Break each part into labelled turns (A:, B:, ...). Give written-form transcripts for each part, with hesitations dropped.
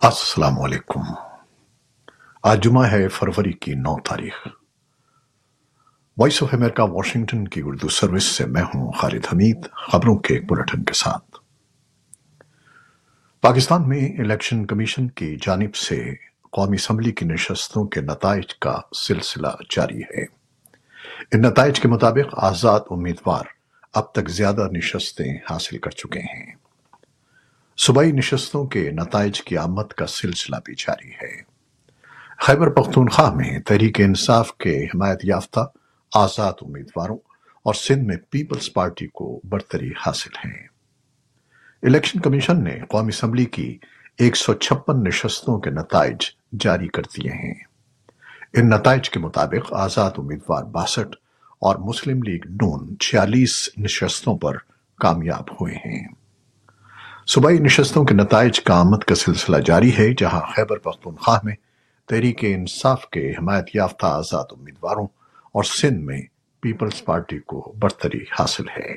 A: अस्सलाम वालेकुम। आज जुमा है फरवरी की 9 तारीख। वॉइस ऑफ अमेरिका वाशिंगटन की उर्दू सर्विस से मैं हूं खालिद हमीद, खबरों के एक बुलेटिन के साथ। पाकिस्तान में इलेक्शन कमीशन की जानिब से कौमी असम्बली की नशस्तों के नताइज का सिलसिला जारी है। इन नताइज के मुताबिक आज़ाद उम्मीदवार अब तक ज्यादा नशस्तें हासिल कर चुके हैं। सूबाई नशस्तों के नताइज की आमद का सिलसिला भी जारी है। खैबर पख्तूनख्वा में तहरीक इंसाफ के हिमायत याफ्ता आज़ाद उम्मीदवारों और सिंध में पीपल्स पार्टी को बरतरी हासिल है। इलेक्शन कमीशन ने कौमी असम्बली की 156 नशस्तों के नताइज जारी कर दिए हैं। इन नताइज के मुताबिक आज़ाद उम्मीदवार 62 और मुस्लिम लीग नून 46 नशस्तों पर कामयाब हुए हैं। सूबाई नशस्तों के नताइज का आमद का सिलसिला जारी है, जहां खैबर पख्तूनख्वा में तहरीक इंसाफ के हिमायत याफ्ता आज़ाद उम्मीदवारों और सिंध में पीपल्स पार्टी को बरतरी हासिल है।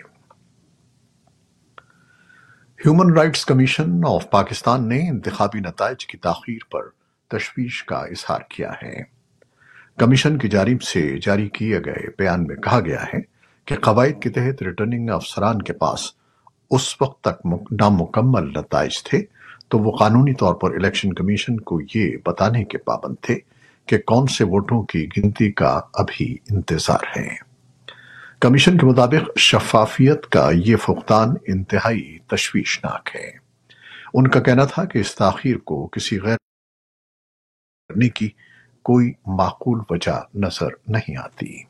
A: Human rights commission of Pakistan ने इंतखाबी नताइज की ताखीर पर तशवीश का इजहार किया है। कमीशन की जानिब से जारी किए गए बयान में कहा गया है कि कवायद के तहत रिटर्निंग अफसरान के पास उस वक्त तक नामुकम्मल नताइज थे तो वो कानूनी तौर पर इलेक्शन कमीशन को ये बताने के पाबंद थे कि कौन से वोटों की गिनती का अभी इंतजार है। कमीशन के मुताबिक शफाफियत का ये फुकदान इंतहाई तशवीशनाक है। उनका कहना था कि इस ताखीर को किसी गैर करने की कोई माकूल वजह नजर नहीं आती।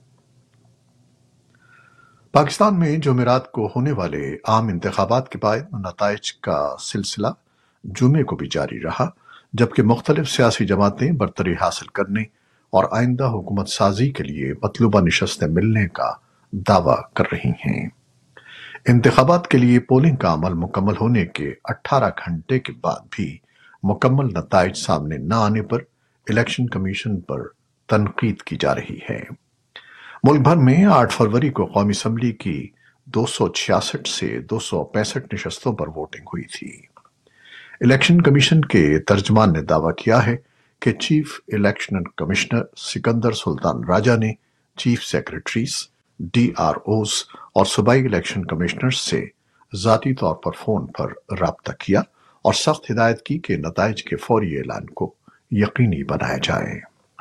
A: पाकिस्तान में जुमेरात को होने वाले आम इंतखाबात के बाद नताइज का सिलसिला जुमे को भी जारी रहा, जबकि मुख्तलिफ सियासी जमातें बरतरी हासिल करने और आइंदा हुकूमत साजी के लिए मतलूबा नशस्तें मिलने का दावा कर रही हैं। इंतखाबात के लिए पोलिंग का अमल मुकम्मल होने के 18 घंटे के बाद भी मुकम्मल नताइज सामने न आने पर इलेक्शन कमीशन पर तनकीद की जा रही है। मुल्क भर में 8 फरवरी को कौमी असम्बली की 266 से 265 नशस्तों पर वोटिंग हुई थी। इलेक्शन कमीशन के तर्जमान ने दावा किया है कि chief election commissioner Sikandar Sultan Raja ने चीफ सेक्रेटरीज, DROs और सूबाई इलेक्शन कमिश्नर्स से ज़ाती तौर पर फोन पर राब्ता किया और सख्त हिदायत की कि नताइज के फौरी ऐलान को यकीनी बनाया जाए।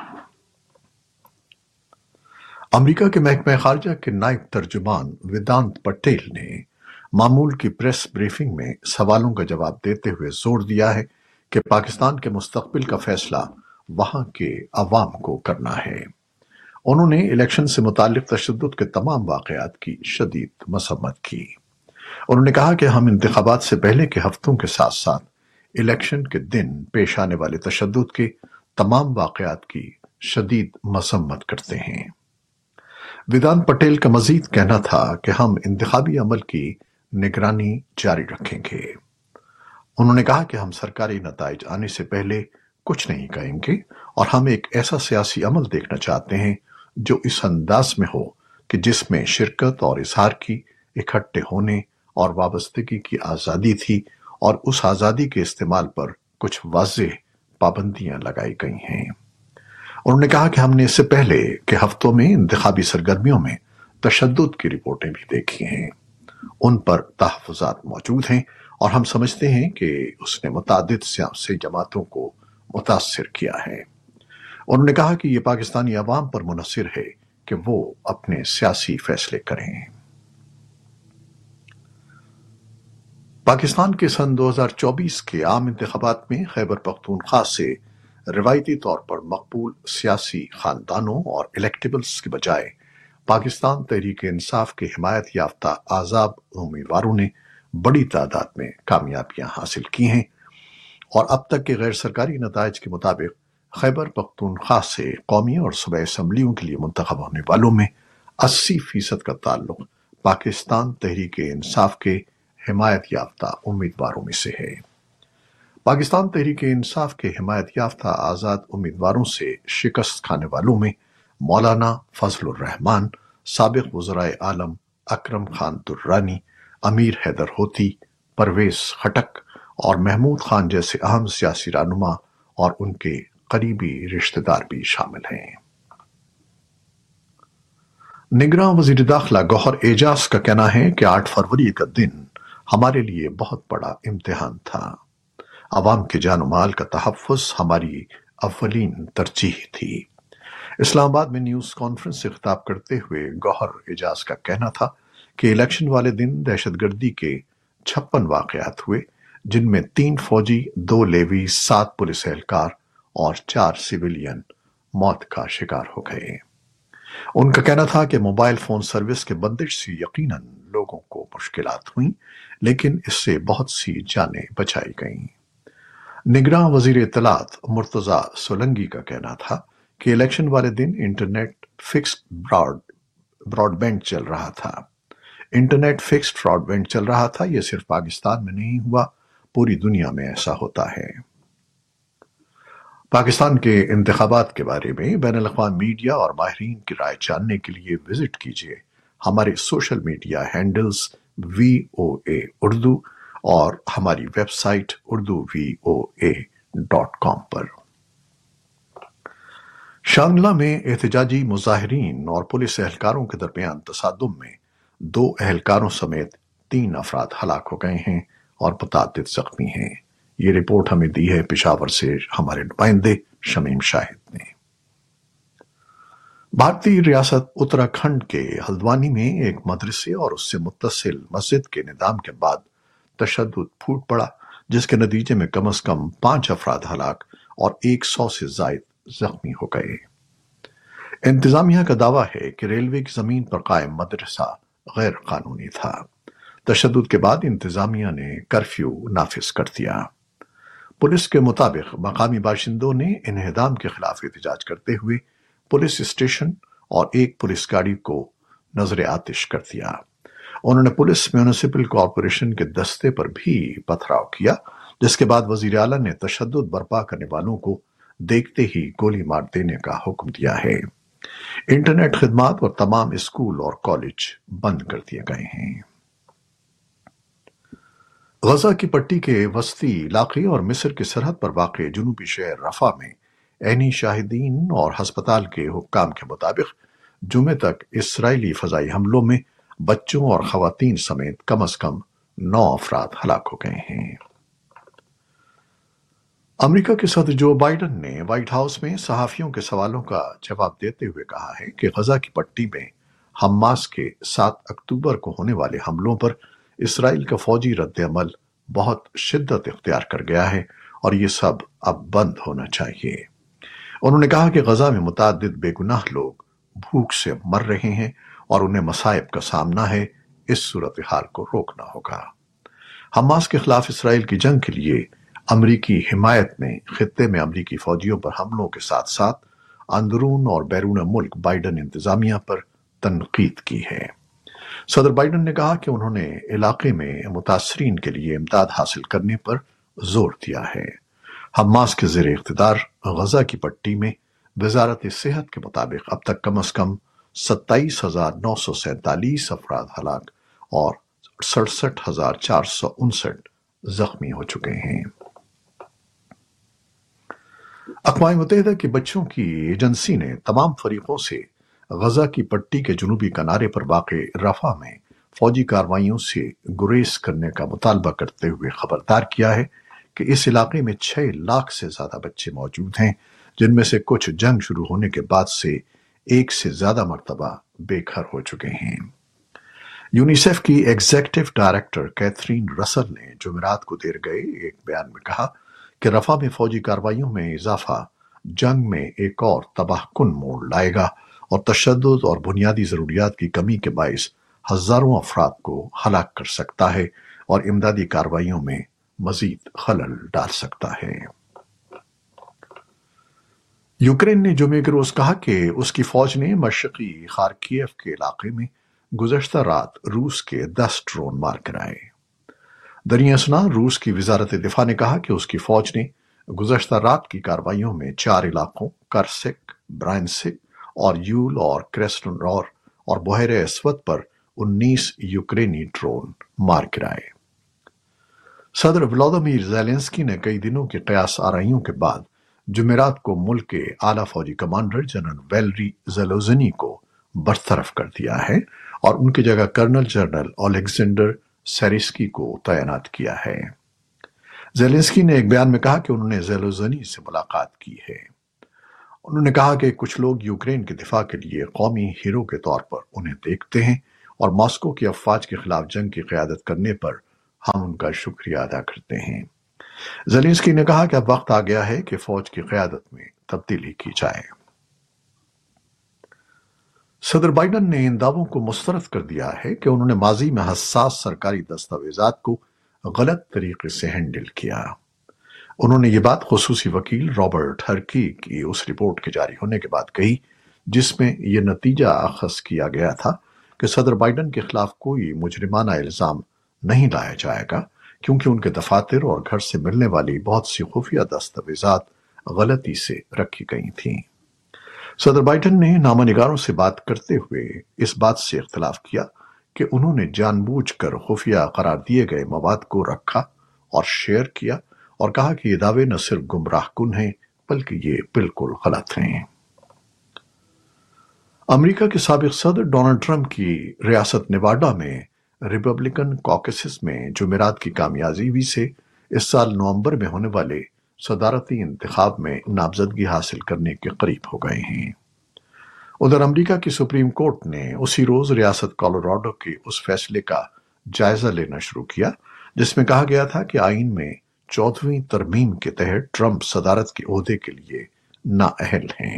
A: अमेरिका के महकमा खारजा के नायब तर्जुमान वेदांत पटेल ने मामूल की प्रेस ब्रीफिंग में सवालों का जवाब देते हुए जोर दिया है कि पाकिस्तान के मुस्तकबिल का फैसला वहां के अवाम को करना है। उन्होंने इलेक्शन से मुताल्लिक तशद्दुद के तमाम वाक़यात की शदीद मसम्मत की। उन्होंने कहा कि हम इंतखाबात से पहले के हफ्तों के साथ साथ इलेक्शन के दिन पेश आने वाले तशद्दुद के तमाम वाक़यात की शदीद मसम्मत करते हैं। वेदांत पटेल का मजीद कहना था कि हम इंतखाबी अमल की निगरानी जारी रखेंगे। उन्होंने कहा कि हम सरकारी नताइज आने से पहले कुछ नहीं कहेंगे और हम एक ऐसा सियासी अमल देखना चाहते हैं जो इस अंदाज में हो कि जिसमें शिरकत और इजहार की, इकट्ठे होने और वाबस्तगी की आज़ादी थी और उस आज़ादी के इस्तेमाल पर कुछ वाज़ेह पाबंदियां लगाई गई हैं। उन्होंने कहा कि हमने इससे पहले के हफ्तों में इंतखाबी सरगर्मियों में तशद्दुद की रिपोर्टें भी देखी हैं। उन पर तहफ़्फ़ुज़ात मौजूद हैं और हम समझते हैं कि उसने मुतादिद सियासी जमातों को मुतासिर किया है। उन्होंने कहा कि ये पाकिस्तानी अवाम पर मुनहसिर है कि वो अपने सियासी फैसले करें। पाकिस्तान के सन 2024 के आम इंतखाबात में खैबर पख्तूनख्वा से रिवायती तौर पर मकबूल सियासी खानदानों और इलेक्टेबल्स के बजाय पाकिस्तान तहरीक इंसाफ के हिमायत याफ्ता आज़ाद उम्मीदवारों ने बड़ी तादाद में कामयाबियां हासिल की हैं और अब तक के गैर सरकारी नताइज के मुताबिक खैबर पख्तूनख्वा से कौमी और सूबाई असम्बलियों के लिए मुंतखब होने वालों में 80% का ताल्लुक पाकिस्तान तहरीक इंसाफ के हिमायत याफ्ता उम्मीदवारों में से है। पाकिस्तान तहरीक इंसाफ के हिमायत याफ्ता आज़ाद उम्मीदवारों से शिकस्त खाने वालों में मौलाना फजलुर रहमान, साबिक वज़राए आलम अकरम खान दुर्रानी, अमीर हैदर होती, परवेज खटक اور محمود خان جیسے اہم سیاسی رہنما اور ان کے قریبی رشتہ دار بھی شامل ہیں۔ نگراں وزیر داخلہ گوہر اعجاز کا کہنا ہے کہ 8 فروری کا دن ہمارے لیے بہت بڑا امتحان تھا۔ عوام کے جان و مال کا تحفظ ہماری اولین ترجیح تھی۔ اسلام آباد میں نیوز کانفرنس سے خطاب کرتے ہوئے گوہر اعجاز کا کہنا تھا کہ الیکشن والے دن دہشت گردی کے 56 واقعات ہوئے، جن میں 3 فوجی، 2 لیوی، 7 پولیس اہلکار اور 4 سویلین موت کا شکار ہو گئے۔ ان کا کہنا تھا کہ موبائل فون سروس کے بندش سے یقیناً لوگوں کو مشکلات ہوئیں، لیکن اس سے بہت سی جانیں بچائی گئیں۔ نگراں وزیر اطلاعات مرتضی سولنگی کا کہنا تھا کہ الیکشن والے دن انٹرنیٹ فکسڈ براڈ بینڈ چل رہا تھا۔ انٹرنیٹ فکسڈ براڈ بینڈ چل رہا تھا، یہ صرف پاکستان میں نہیں ہوا، پوری دنیا میں ایسا ہوتا ہے۔ پاکستان کے انتخابات کے بارے میں بین الاقوامی میڈیا اور ماہرین کی رائے جاننے کے لیے وزٹ کیجیے ہمارے social media handles VOA Urdu اور ہماری ویب سائٹ urduvoa.com پر۔ شانگلہ میں احتجاجی مظاہرین اور پولیس اہلکاروں کے درمیان تصادم میں 2 اہلکاروں سمیت 3 افراد ہلاک ہو گئے ہیں اور متعدد زخمی ہیں۔ یہ رپورٹ ہمیں دی ہے پشاور سے ہمارے نمائندے شمیم شاہد نے۔ بھارتی ریاست اتراکھنڈ کے ہلدوانی میں ایک مدرسے اور اس سے متصل مسجد کے انہدام کے بعد تشدد پھوٹ پڑا، جس کے نتیجے میں کم از کم 5 افراد ہلاک اور 100 سے زائد زخمی ہو گئے۔ انتظامیہ کا دعویٰ ہے کہ ریلوے کی زمین پر قائم مدرسہ غیر قانونی تھا۔ تشدد کے بعد انتظامیہ نے کرفیو نافذ کر دیا۔ پولیس کے مطابق مقامی باشندوں نے انہدام کے خلاف احتجاج کرتے ہوئے پولیس اسٹیشن اور ایک پولیس گاڑی کو نظر آتش کر دیا۔ انہوں نے پولیس میونسپل کارپوریشن کے دستے پر بھی پتھراؤ کیا، جس کے بعد وزیر اعلیٰ نے تشدد برپا کرنے والوں کو دیکھتے ہی گولی مار دینے کا حکم دیا ہے۔ انٹرنیٹ خدمات اور تمام اسکول اور کالج بند کر دیے گئے ہیں۔ غزہ کی پٹی کے وسطی علاقے اور مصر کی سرحد پر واقع جنوبی شہر رفح میں عینی شاہدین اور ہسپتال کے حکام کے مطابق جمعے تک اسرائیلی فضائی حملوں میں بچوں اور خواتین سمیت کم از کم 9 افراد ہلاک ہو گئے ہیں۔ امریکا کے صدر جو بائیڈن نے وائٹ ہاؤس میں صحافیوں کے سوالوں کا جواب دیتے ہوئے کہا ہے کہ غزہ کی پٹی میں حماس کے 7 اکتوبر کو ہونے والے حملوں پر اسرائیل کا فوجی رد عمل بہت شدت اختیار کر گیا ہے اور یہ سب اب بند ہونا چاہیے۔ انہوں نے کہا کہ غزہ میں متعدد بے گناہ لوگ بھوک سے مر رہے ہیں اور انہیں مصائب کا سامنا ہے، اس صورتحال کو روکنا ہوگا۔ حماس کے خلاف اسرائیل کی جنگ کے لیے امریکی حمایت نے خطے میں امریکی فوجیوں پر حملوں کے ساتھ ساتھ اندرون اور بیرون ملک بائیڈن انتظامیہ پر تنقید کی ہے۔ صدر بائیڈن نے کہا کہ انہوں نے علاقے میں متاثرین کے لیے امداد حاصل کرنے پر زور دیا ہے۔ حماس کے زیر اقتدار غزہ کی پٹی میں وزارت صحت کے مطابق اب تک کم از کم 27,947 افراد ہلاک اور 67,459 زخمی ہو چکے ہیں۔ اقوام متحدہ کی بچوں کی ایجنسی نے تمام فریقوں سے غزہ کی پٹی کے جنوبی کنارے پر واقع رفح میں فوجی کارروائیوں سے گریز کرنے کا مطالبہ کرتے ہوئے خبردار کیا ہے کہ اس علاقے میں 6 لاکھ سے زیادہ بچے موجود ہیں، جن میں سے کچھ جنگ شروع ہونے کے بعد سے 1 سے زیادہ مرتبہ بے گھر ہو چکے ہیں۔ یونیسیف کی ایگزیکٹو ڈائریکٹر کیتھرین رسل نے جمعرات کو دیر گئے ایک بیان میں کہا کہ رفح میں فوجی کارروائیوں میں اضافہ جنگ میں ایک اور تباہ کن موڑ لائے گا اور تشدد اور بنیادی ضروریات کی کمی کے باعث ہزاروں افراد کو ہلاک کر سکتا ہے اور امدادی کارروائیوں میں مزید خلل ڈال سکتا ہے۔ یوکرین نے جمعے کے روز کہا کہ اس کی فوج نے مشرقی خارکیف کے علاقے میں گزشتہ رات روس کے 10 ڈرون مار کرائے۔ دریں اثنا روس کی وزارت دفاع نے کہا کہ اس کی فوج نے گزشتہ رات کی کارروائیوں میں 4 علاقوں کرسک، برائنسک اور یول اور کریسنڈور اور بحیرہ اسود پر 19 یوکرینی ڈرون مار گرائے۔ सदर व्लादिमीर ज़ेलेंस्की ने कई दिनों की कयास आराइयों के बाद जुमेरात को मुल्क के आला फौजी कमांडर जनरल वैलेरी ज़ेलोज़नी को बरतरफ कर दिया है और उनकी जगह कर्नल जनरल ओलेक्जेंडर सेरिस्की को तैनात किया है। ज़ेलेंस्की ने एक बयान में कहा कि उन्होंने ज़ेलोज़नी से मुलाकात की है। उन्होंने कहा कि कुछ लोग यूक्रेन के दिफा के लिए कौमी हीरो के तौर पर उन्हें देखते हैं और मॉस्को की अफवाज के खिलाफ जंग की क़यादत करने पर हम उनका शुक्रिया अदा करते हैं। ज़ेलेंस्की ने कहा कि अब वक्त आ गया है कि फौज की क़यादत में तब्दीली की जाए। सदर बाइडन ने इन दावों को मुस्तरद कर दिया है कि उन्होंने माजी में हसास सरकारी दस्तावेजात को गलत तरीके से हैंडल किया। उन्होंने ये बात खुसूसी वकील रॉबर्ट हर्की की उस रिपोर्ट के जारी होने के बाद कही जिसमें यह नतीजा अखज़ किया गया था कि सदर बाइडन के खिलाफ कोई मुजरिमाना इल्ज़ाम नहीं लाया जाएगा क्योंकि उनके दफातर और घर से मिलने वाली बहुत सी खुफिया दस्तावेजात गलती से रखी गई थीं। सदर बाइडन ने नामानिगारों से बात करते हुए इस बात से इख्तिलाफ किया कि उन्होंने जानबूझकर खुफिया करार दिए गए मवाद को रखा और शेयर किया और कहा कि ये दावे न सिर्फ गुमराहकुन हैं बल्कि ये बिल्कुल गलत हैं। अमेरिका के साबिक सदर डोनाल्ड ट्रंप की रियासत नेवाडा में रिपब्लिकन कॉकसिस में जुमेरात की कामयाबी से इस साल नवंबर में होने वाले सदारती इंतखाब में नामजदगी हासिल करने के करीब हो गए हैं। उधर अमेरिका की सुप्रीम कोर्ट ने उसी रोज रियासत कोलोराडो के उस फैसले का जायजा लेना शुरू किया जिसमें कहा गया था कि आईन में 14वीं तरमीम के तहत ट्रंप सदारत के ओहदे के लिए नाअहल हैं।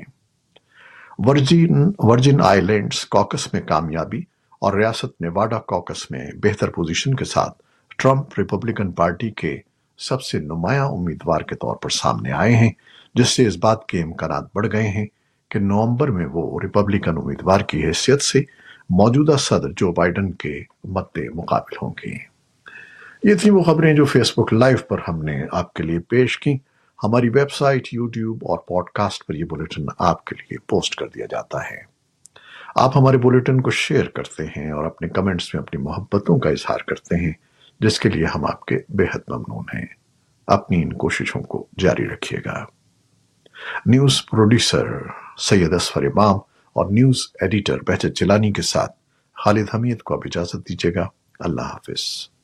A: वर्जिन आइलैंड्स कॉकस में कामयाबी और रियासत नेवाडा कॉकस में बेहतर पोजीशन के साथ ट्रंप रिपब्लिकन पार्टी के सबसे नुमायां उम्मीदवार के तौर पर सामने आए हैं, जिससे इस बात के इम्कानात बढ़ गए हैं कि नवंबर में वो रिपब्लिकन उम्मीदवार की हैसियत से मौजूदा सदर जो बाइडन के मद्दे मुकाबिल होंगे। ये थी वो खबरें जो फेसबुक लाइव पर हमने आपके लिए पेश की। हमारी वेबसाइट, यूट्यूब और पॉडकास्ट पर यह बुलेटिन आपके लिए पोस्ट कर दिया जाता है। आप हमारे बुलेटिन को शेयर करते हैं और अपने कमेंट्स में अपनी मोहब्बतों का इजहार करते हैं, जिसके लिए हम आपके बेहद ममनून हैं। अपनी इन कोशिशों को जारी रखिएगा। न्यूज प्रोड्यूसर सैयद असफर इमाम और न्यूज एडिटर बहजत जिलानी के साथ खालिद हमीद को अब इजाजत दीजिएगा। अल्लाह हाफिज।